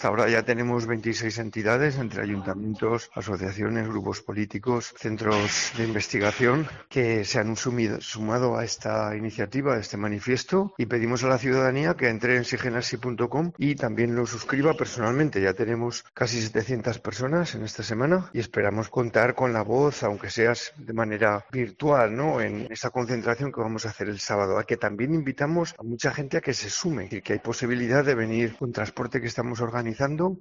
Ahora ya tenemos 26 entidades entre ayuntamientos, asociaciones, grupos políticos, centros de investigación que se han sumado a esta iniciativa, a este manifiesto, y pedimos a la ciudadanía que entre en sigenasi.com y también lo suscriba personalmente. Ya tenemos casi 700 personas en esta semana y esperamos contar con la voz, aunque sea de manera virtual, ¿no?, en esta concentración que vamos a hacer el sábado, a que también invitamos a mucha gente a que se sume, y que hay posibilidad de venir con transporte que estamos organizando